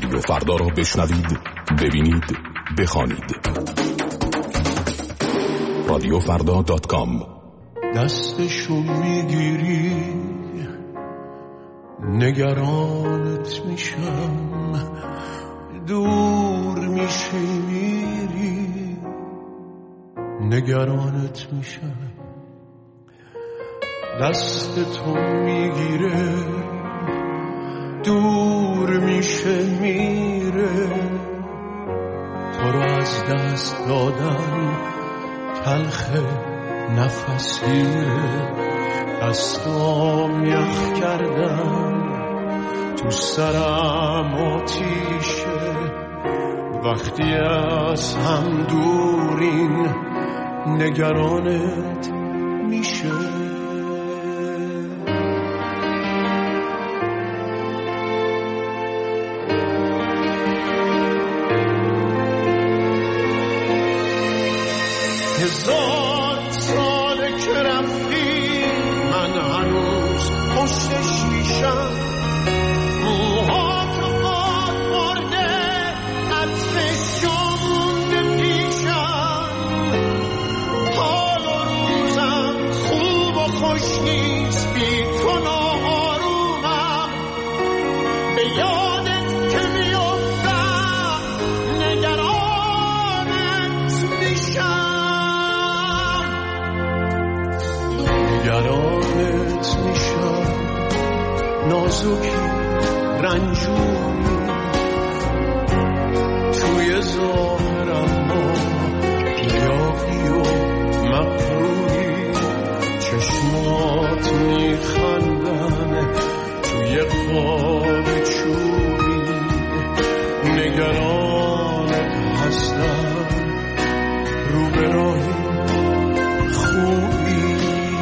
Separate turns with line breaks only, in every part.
رادیو فردا را بشنوید، ببینید، بخوانید. رادیوفردا.com.
دستشو میگیری نگرانت میشم، دور میشی میری نگرانت میشم. دست تو میگیره دور میشه میره، تو رو از دست دادن تلخه نفسیه. دستام یخ کردم تو سرم آتیشه، وقتی از هم دورین نگرانت میشه. هزار ساله که رفتی من هنوز پشت شیشم، موهاتو باد مرده عطرش جامونده پیشم. حال و روزم خوب و خوش نیست بی تو ناآرومم، به یادت که میافتم نگرانت میشم. نگرانت میشم، نازکی رنجوری توی ظاهرم ما گیاهی و مقروری. چشمات میخندن توی خواب چوبی، نگرانت هستم رو به راهی خوبی.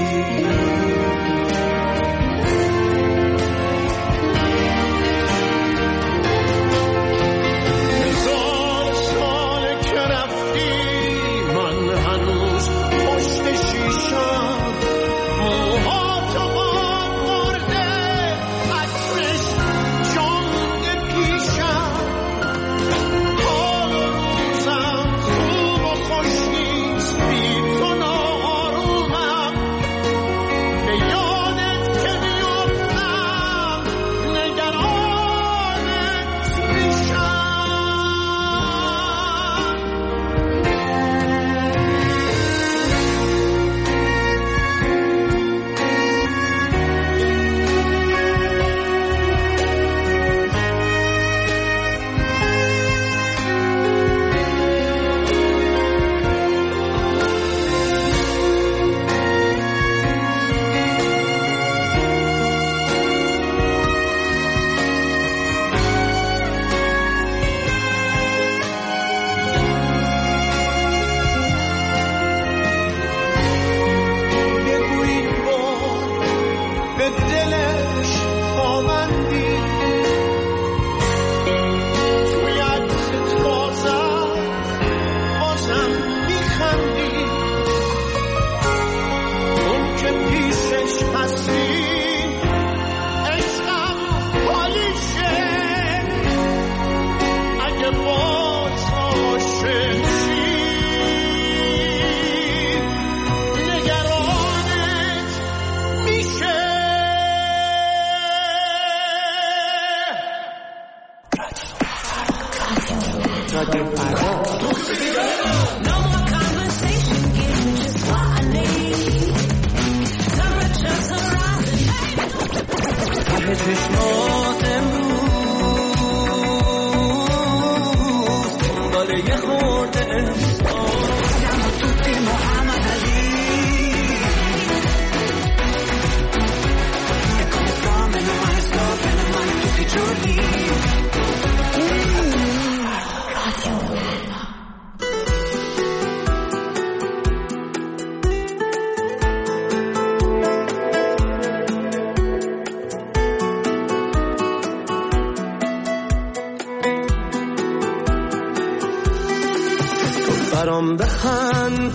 برام بخند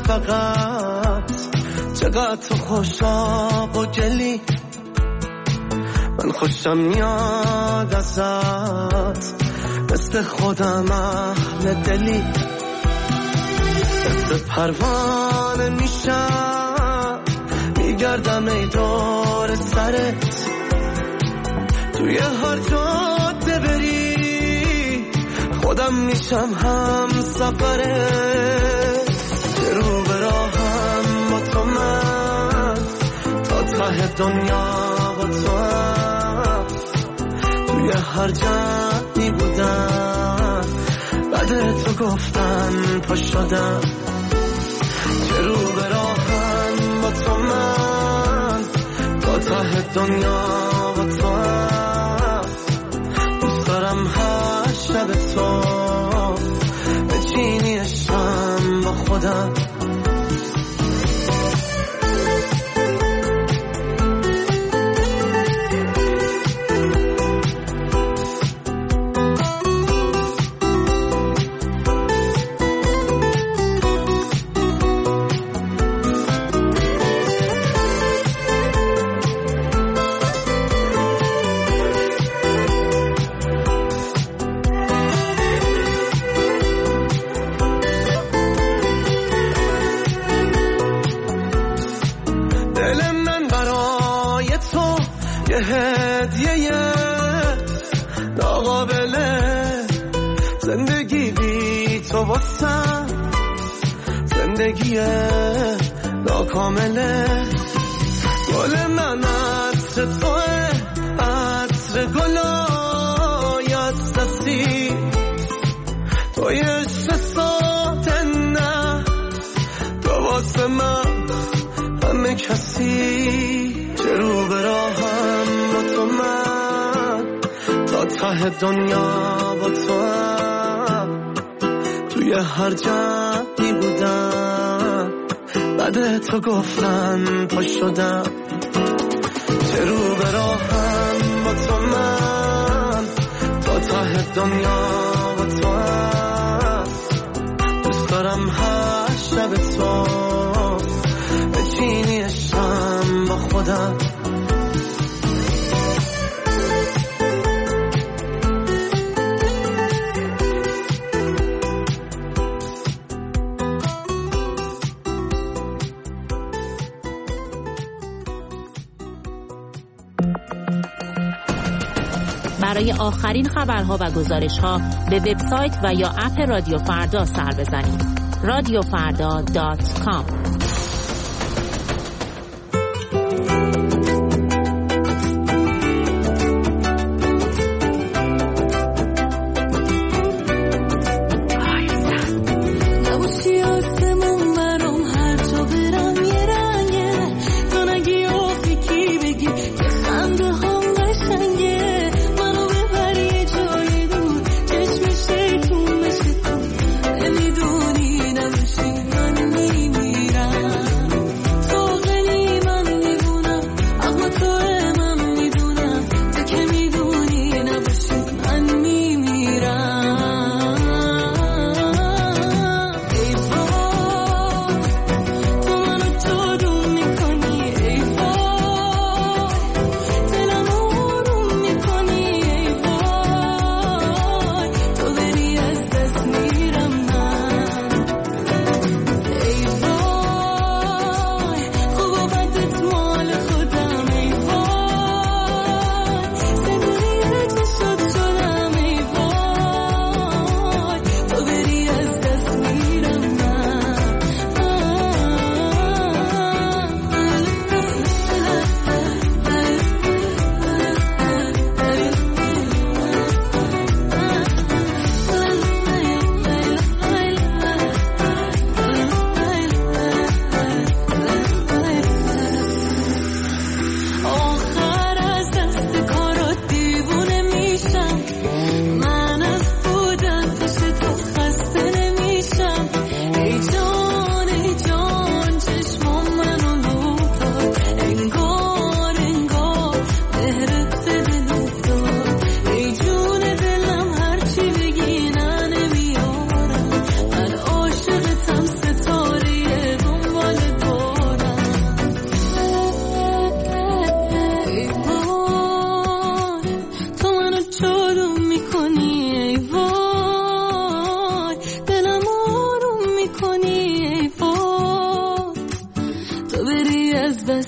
فقط، چقدر تو خوشاب و گلی، من خوشم میاد ازت، مثل خودم اهل دلی، مثل پروانه میشم میگردم ای دور سرت، توی هر جاده بری خودم میشم هم سفرت. که رو به راهم با تو من تا ته دنیا با تو هم، توی هر جمعی بودم بعد تو گفتن پا شدم. که رو به راهم با تو من تا ته دنیا با تو هم، دوست دارم هر شب تو بچینی عشقم با خودم. هدیه ناقابله زندگی بی تو واسم، زندگی ناکامله. گل من عطر توه، عطر گلای از دستی، توی عشق ساده نه تو واسه من همه کسی. چه رو به راهم با تو من تا ته دنیا با تو هم، توی هر جمعی بودم بعد تو گفتن پا شدم. چه رو به راهم با تو من تا ته دنیا با تو هم، دوست دارم هر شب تو بچینی عشقم با خودم.
برای آخرین خبرها و گزارش‌ها به وبسایت و یا اپ رادیو فردا سر بزنید. radiofarda.com.
میدونی نمیشی من میمیرم.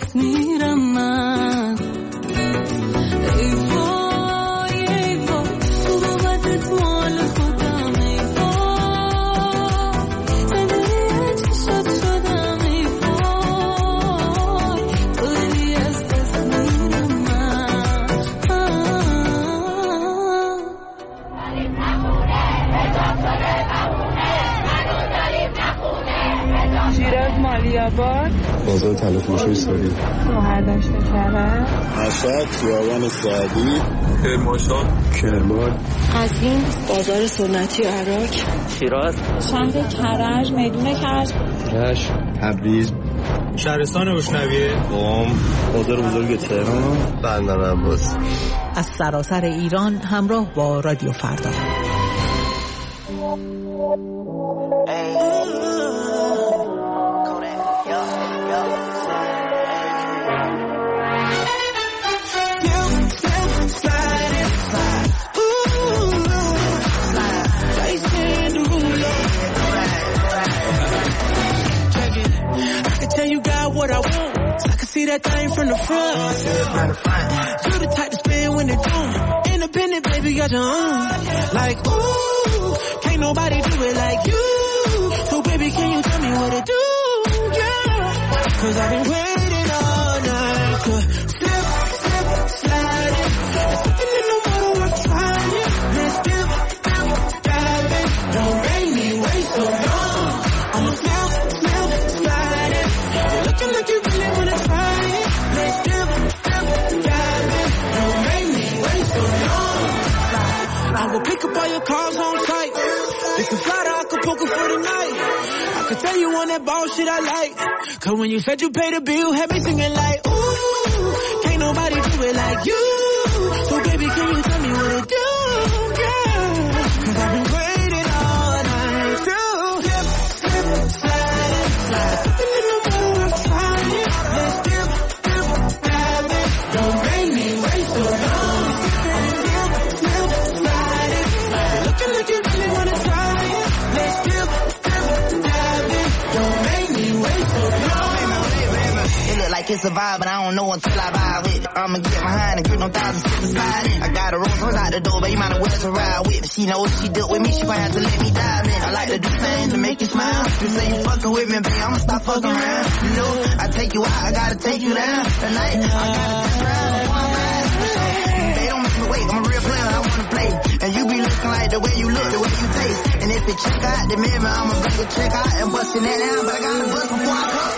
دست میرم من. ای وای ای وای تو بابتت مال خودم. ای وای زندگی چشات شدم. ای وای تو دلی از دست میرم من.
شیراز مالیاباد
بازار تلافروشی ساری
مهردشت کرد
مشهد خیابان سعدی کرمانشاه کرمان
قزوین بازار سنتی عراق
شیراز
شهر کرج میدون کرج
رشت تبریز
شهرستان روشنویه
قم بازار بزرگ تهران بندر عباس.
از سراسر ایران همراه با رادیو فردا.
What I want, I can see that thing from the front. You the type to spin when it's on. Independent, baby, got your own. Like, ooh, can't nobody do it like you. So baby, can you tell me what to do? Yeah, 'cause I've been waiting all night to slip, slip, slide it. There's something in the water worth trying it. Let's dip, dip, dive it. Don't make me wait so long. I'ma slip, slip, slide it. Looking like you really wanna try it. Let's dip, dip, dive it. Don't make me wait so long. I will pick up all your cars on site. We can fly to Acapulco for the night. I can tell you on that ball shit I like. 'Cause when you said you paid the bill, had me singing like, ooh, can't nobody do it like you. So baby, can you tell me what to do? Yeah, 'cause I've been waiting all night to dip, slip, slide it. Something in the water worth trying it. Let's dip, dip, dive it. Don't make me wait so long. Dip, slip, slide it. Looking like you really wanna try it. Let's dip, dip, dive it. Don't make me wait so long.
It look like it's a vibe, but I don't know until I vibe with it. I'ma get behind and grip them thousand six and slide in. I got a Rolls Royce out the door, but you might as well to ride with it. She knows she dealt with me, she might have to let me dive in. I like to do things to make you smile. You say you fucking with me, babe, I'ma stop fucking around. You know, I take you out, I gotta take you down. Tonight, I gotta touch around on one ride. They don't make me wait, I'm a real player, I wanna play. And you be looking like the way you look, the way you taste. And if it check out the mirror, I'ma bring it check out and bustin' that down. But I gotta bust before I come.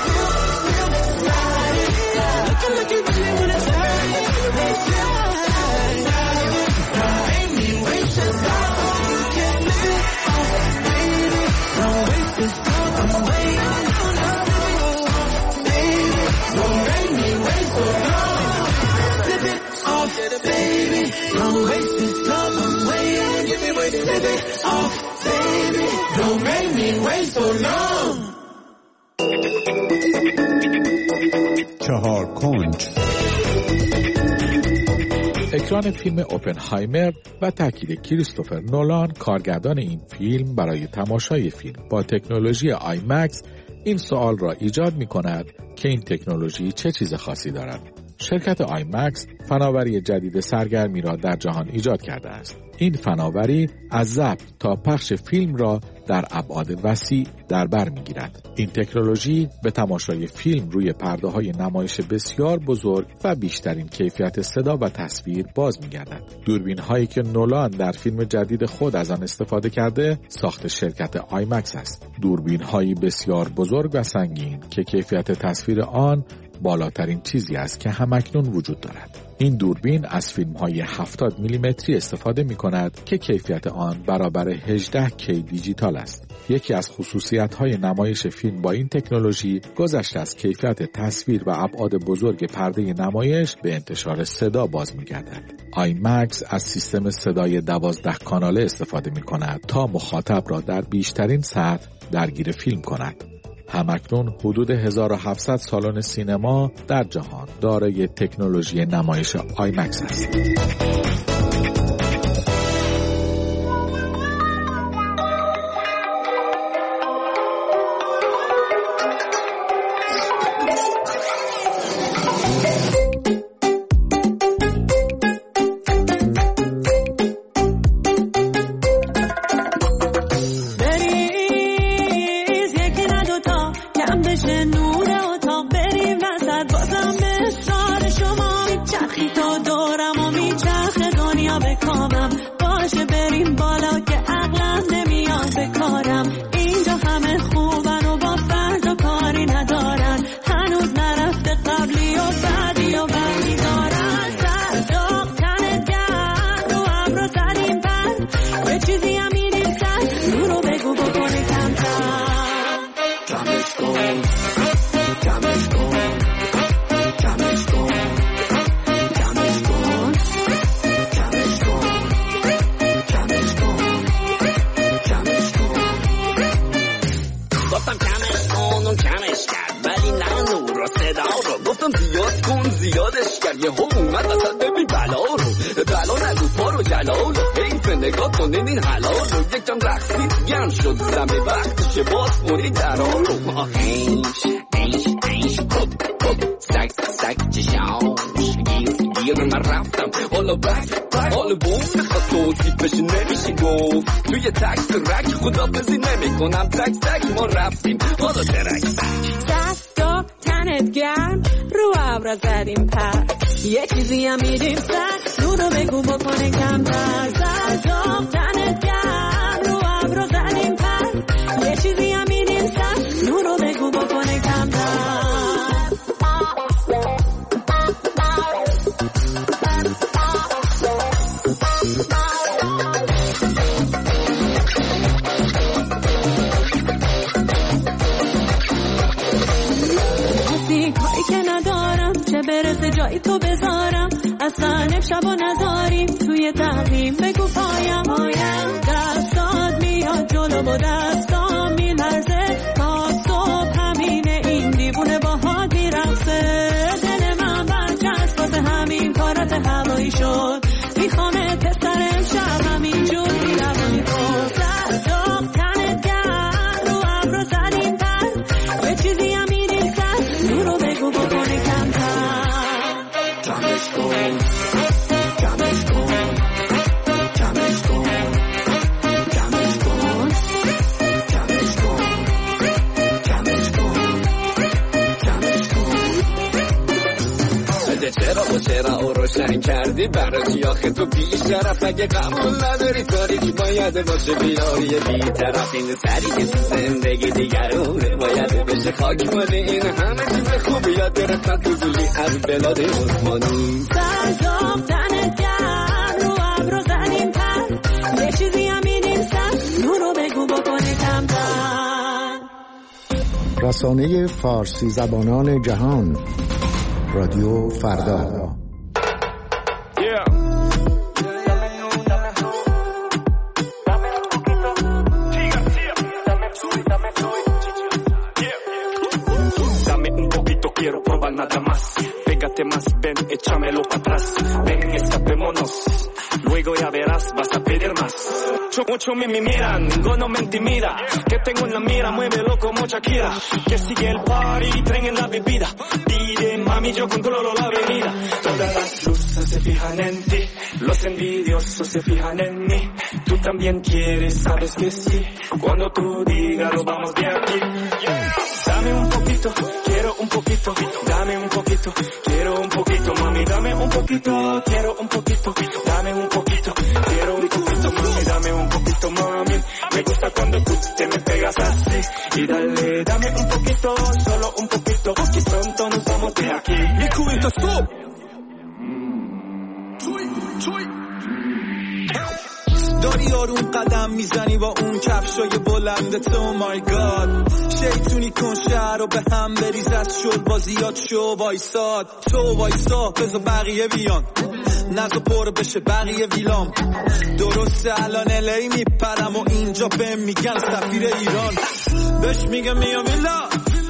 Looking like you really wanna try it. Let's slide. Don't make me wait so long. You can live it off, baby. Don't waste this time, I'm waiting on us, baby. Don't make me wait so long. Slip it off, baby. Don't waste this time, I'm waiting. Slip it off, baby. Don't make me wait so long.
چهار کنج. اکران فیلم اوپنهایمر و تاکید کریستوفر نولان کارگردان این فیلم برای تماشای فیلم با تکنولوژی آی مکس این سوال را ایجاد می کند که این تکنولوژی چه چیز خاصی دارد. شرکت آی مکس فناوری جدید سرگرمی را در جهان ایجاد کرده است. این فناوری از ضبط تا پخش فیلم را در ابعاد وسیع در بر می‌گیرد. این تکنولوژی به تماشای فیلم روی پرده‌های نمایش بسیار بزرگ و بیشترین کیفیت صدا و تصویر باز می‌گردد. دوربین‌هایی که نولان در فیلم جدید خود از آن استفاده کرده، ساخت شرکت آی مکس است. دوربین‌هایی بسیار بزرگ و سنگین که کیفیت تصویر آن بالاترین چیزی است که همکنون وجود دارد. این دوربین از فیلم‌های 70 میلیمتری استفاده می‌کند که کیفیت آن برابر 18K دیجیتال است. یکی از خصوصیت‌های نمایش فیلم با این تکنولوژی گذشته از کیفیت تصویر و ابعاد بزرگ پرده نمایش به انتشار صدا باز می‌گردد. آی مکس از سیستم صدای 12 کاناله استفاده می‌کند تا مخاطب را در بیشترین سطح درگیر فیلم کند. همکنون حدود 1700 سالن سینما در جهان دارای تکنولوژی نمایش آی مکس است.
به کارم. اینجا همه خوبن و با فردا کاری ندارن، هنوز نرفته قبلی و بعدی و بعدی دارن. صداق تنت گرم رو ابرو زدیم پر، یه چیزی هم می‌ریزن نورو بگو بکنه کمتر.
کمش کن کمش کن کمش کن کمش کن کمش کن کمش کن کمش کن.
گفتم کمش کن و کمش کرد ولی نه نور و صدا رو. گفتم زیاد کن زیادش کرد یه هم اومد اصلا ببین بلا رو. بلا نگو پا رو جلال رو حیف نگاه کنین این حلال رو. یک جان رقصید گرم شد زمه وقتشه باز کنی درها رو. ایش ایش ایش کب کب سک سک چشاش گیر من رفتم حالا بک حالا بوم بخواد توصیف بشه نمیشه گفت. توی تک ترک خدا بزی نمی کنم تک تک ما رفتیم حالا ترک
دستا تنت گرم رو ابرا زدیم پر، یه چیزی هم میدیم سر نورو بگو بکنه کمتر. دستا تنت گرم رو ابرا زدیم پر، یه چیزی هم میدیم سر نورو بگو بکنه کمتر. که ندارم چه برسه جایی تو بذارم، اصلا شب و نذاریم توی تقویم بگو پایم پایم. دستات میاد جلو و دستام میلرزه تا صبح همینه این دیوونه باهات میرقصه. دل من برچسب واسه همین کارات هوایی شد، میخوامت سر امشب همینجور بیروانی کن. صداق تنت گرم رو ابرو زدیم پر، یه چیزی هم میریزن نورو بگو بکنه کمتر.
کمش کن کمش کن کمش کن کمش کن کمش کن کمش کن کمش کن.
بده چرا و چرا او روشن کردی برای آخه تو بیش طرف. اگه قبول نداری کاری که باید باشه بیاری بی طرف. این سری که تو زندگی دیگرونه باید بشه خاک مالی. این همه چیز خوبی یاد گرفتن تو زولی از بلاد عثمانی.
صداق تنت گرم رو ابرو زدیم پر، یه چیزی هم میدیم سر نورو بگو بکنه کمتر.
رسانه فارسی زبانان جهان رادیو فردا.
Quiero probar nada más, pégate más, ven, échamelo para atrás, ven, escapémonos, luego ya verás, vas a pedir más. Mucho me miran, ninguno me intimida, que tengo en la mira, muévelo como Shakira, que sigue el party, tren en la bebida, pide mami, yo controlo la avenida. Todas las luces se fijan en ti, los envidiosos se fijan en mí, tú también quieres, sabes que sí, cuando tú digas lo vamos de aquí. Dame un poquito, quiero un poquito, dame un poquito, quiero un poquito, mami, dame un poquito, quiero un poquito, dame un poquito, quiero un poquito, mami, dame un poquito, mami, me gusta cuando tú te me pegas así, y dale, dame un poquito, solo un poquito, que pronto nos vamos de aquí. Y cuento stop.
داری آروم قدم میزنی با اون کفشای بلندت. او مای گاد شیطونی کن شهر رو به هم بریز، از شد بازیات شو وایساد. تو وایسا بذار بقیه بیان، نزا پر بشه بقیه ویلام. درسته الان الی میپرم و اینجا بهم میگن سفیر ایران. بهش میگم میام ویلا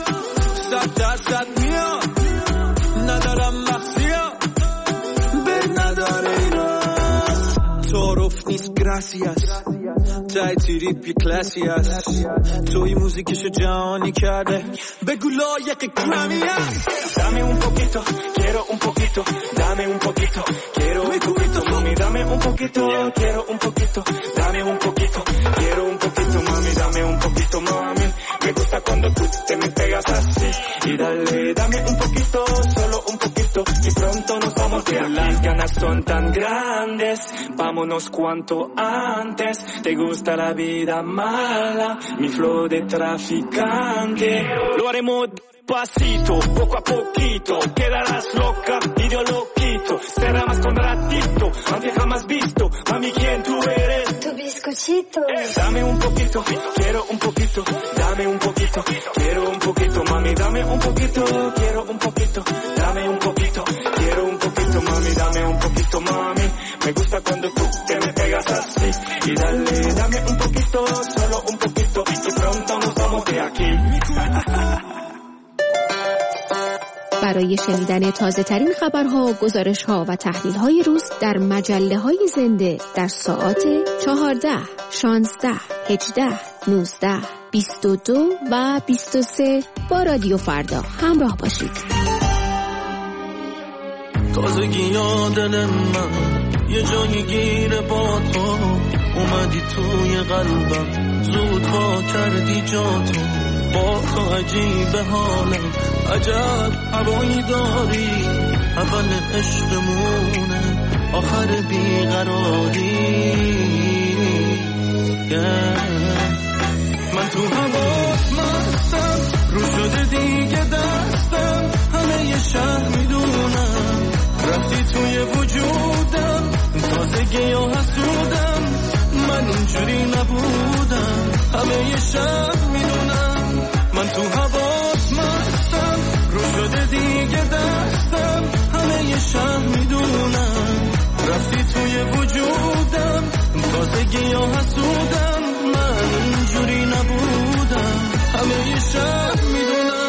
100% میام، ندارم مخصیام به نداره ایران. تعارف نیست gracias تای تریپ یه کلاسی هست، توی موزیکشو جهانی کرده بگو لایق گرمی هست.
Dame un poquito, quiero un poquito, dame un poquito, quiero un poquito, mami, dame un poquito, quiero un poquito, dame un poquito, quiero un poquito, mami, dame un poquito, mami, me gusta cuando tú te me pegas así, y dale, dame un poquito, solo un poquito, y pronto nos vamos de aquí. Las ganas son tan grandes, vámonos cuanto antes. Te gusta la vida mala, mi flow de traficante. Lo haremos pasito, poco a poquito, quedarás loca y yo loquito. Será más con ratito, aunque jamás visto. Mami, ¿quién tú eres?
Tu bizcochito.
Dame un poquito, quiero un poquito. Dame un poquito, quiero un poquito. Mami, dame un poquito, quiero un poquito. Dame un poquito, quiero un poquito. Mami, dame un poquito, mami. Me gusta cuando tú te me pegas así. Y dale, dame un poquito, solo un poquito. Y pronto nos vamos de aquí.
برای شنیدن تازه ترین خبرها، گزارش‌ها و تحلیل‌های روز در مجله‌های زنده در ساعات 14، 16، 18، 19، 22 و 23 با رادیو فردا همراه باشید.
تازگی دل من یه جایی گیر با تو اومدی توی قلبم، زود وا کردی جاتو، با تو عجیب حالم، عجب هوایی داری، اول عشقمونه آخر بیقراری. من تو هوات مستم، رو شده دیگه دستم، همه ی شهر میدونم، رفتی توی وجودم، تازگی و حسودم، من اینجوری نبودم، همه ی شهر میدونم. من تو هوات مستم، رو شده دیگه دستم، همه ی شهر میدونم، رفتی توی وجودم، تازگی و حسودم، من اینجوری نبودم، همه ی شهر میدونم.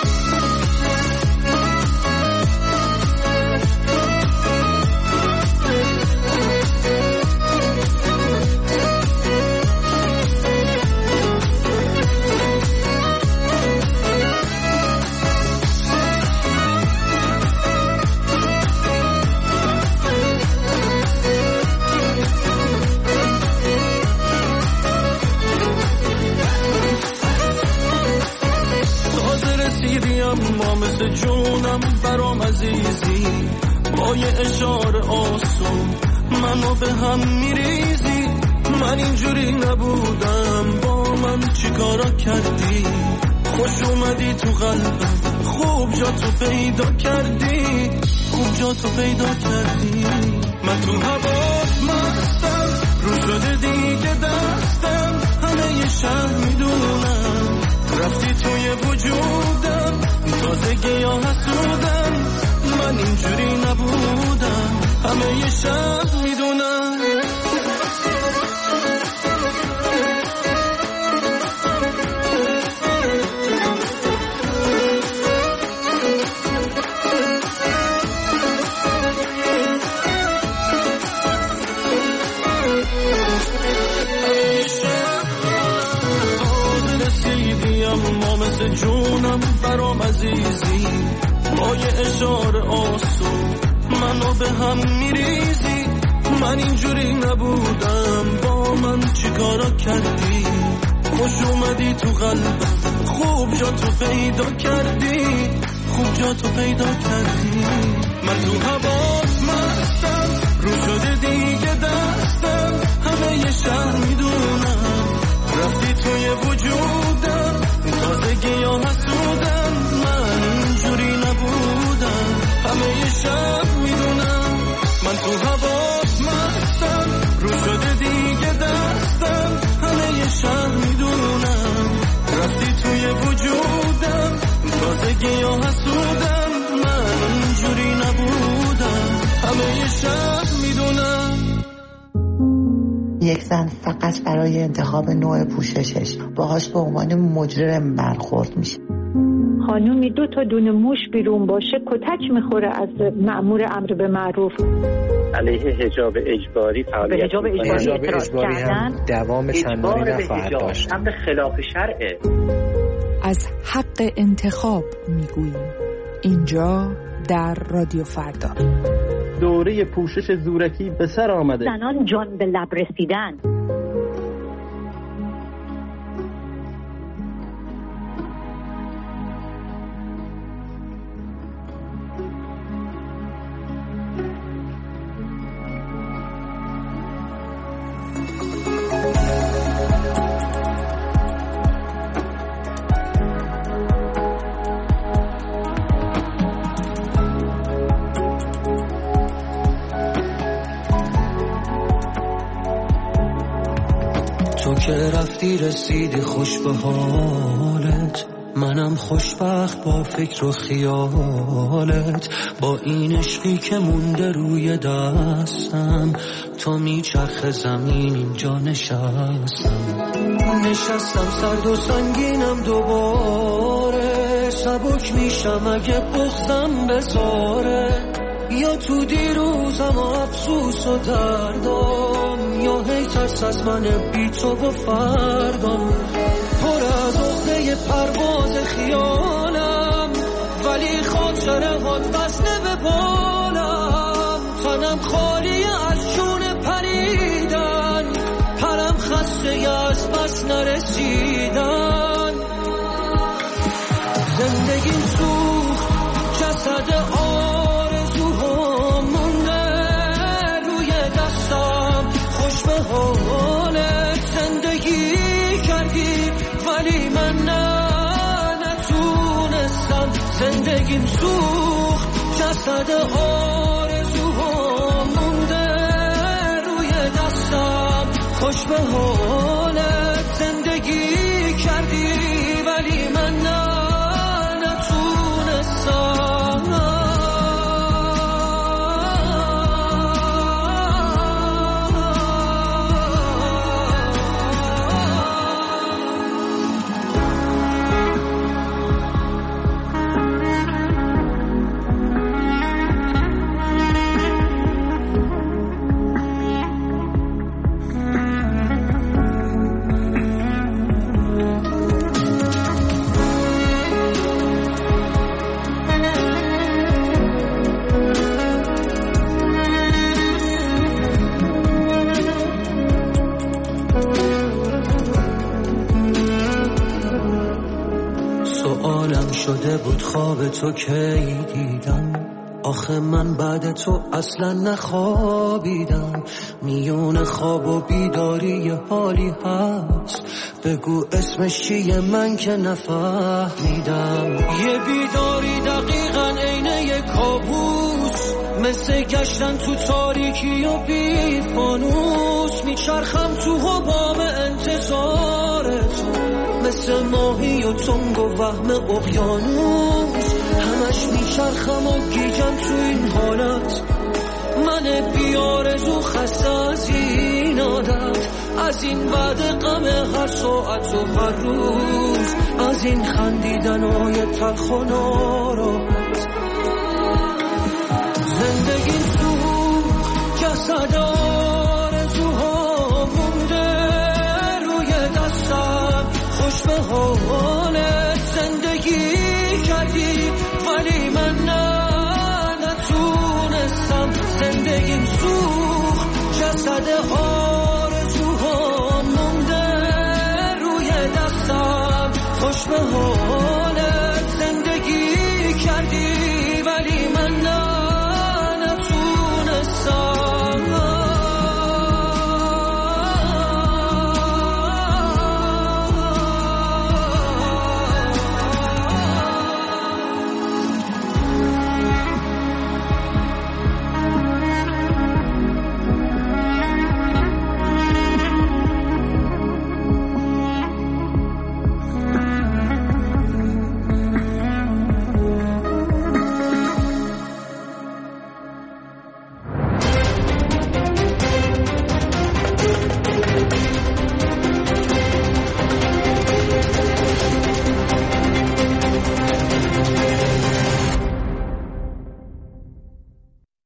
اما مثل جونم برام عزیزی، با یه اشاره آسون منو به هم میریزی. من اینجوری نبودم، با من چی کارا کردی، خوش اومدی تو قلبم، خوب جا تو پیدا کردی، خوب جا تو پیدا کردی. من تو هوات مستم، رو شده دیگه دستم، همه ی شهر میدونم، رفتی توی وجودم، تازگی یا حسودم، من اینجوری نبودم، همه ی شهر میدونم. مثل جونم برام عزیزی، با یه اشاره آسون منو به هم میریزی. من اینجوری نبودم، با من چی کارا کردی، خوش اومدی تو قلبم، خوب جا تو پیدا کردی، خوب جا تو پیدا کردی. من تو هوات مستم، رو شده دیگه دستم، همه ی شهر میدونم، رفتی توی وجودم، تازگی یا حسودم، من اینجوری نبودم، همه ی شهر میدونم. من تو هوات مستم، رو شده دیگه دستم، همه ی شهر میدونم، رفتی توی وجودم، تازگی یا حسودم، من اینجوری نبودم، همه ی شهر میدونم.
یک زن فقط برای انتخاب نوع پوششش باهاش به عنوان مجرم برخورد میشه.
خانومی 2 تا دونه موش بیرون باشه کتک میخوره از مأمور امر به معروف.
علیه حجاب اجباری فعالیت
حجاب اجباری هم دوام چندانی نخواهد داشت.
امر خلاف شرعه.
از حق انتخاب میگوییم اینجا در رادیو فردا.
دوره پوشش زورکی به سر آمده.
زنان جان به لب رسیدن.
که رفتی رسیدی خوش به حالت، منم خوشبخت با فکر و خیالت، با این عشقی که مونده روی دستم، تا میچرخ زمین اینجا نشستم سرد و سنگینم دوباره، سبک میشم اگه بغضم بذاره، یا تو دیروزم و افسوس و دردم، یا هی ترس از من بی تو و فردم، پر از عقده پرواز خیالم، ولی خاطره هات وزنه به بالم، تنم خالی از جون پریدن، پرم خسته از بس نرسیدن، زندگی سوخت جسد آرزوها مونده روی دستم، خوش به حالت زندگی کردی ولی من نتونستم، زندگیم سوخت جسد آرزوها مونده روی دستم، خوش به حالت زندگی کردی ولی من نتونستم. شده بود خواب تو کی دیدم، آخه من بعد تو اصلا نخوابیدم، میون خواب و بیداری یه حالی هست، بگو اسمش چیه من که نفهمیدم، یه بیداری دقیقاً عین یه کابوس، مثل گشتن تو تاریکی و بی فانوس، میچرخم تو حباب انتظار تو، مثل ماهی و تنگ و وهم اقیانوس، همش میچرخم و گیجم تو این حالت، من بیارزو خسته از این عادت، از این بعد غم هر ساعت و هر روز، از این خندیدنهای تلخ و ناراحت، زندگی تو جسد آرزوها مونده روی دستم، خوش به حالت زندگی کردی ولی من نتونستم، زندگیم سوخت جسد آرزوها مونده روی دستم، خوش به حالت